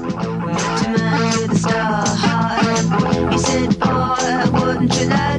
Met a man with a star heart. He said, boy, wouldn't you like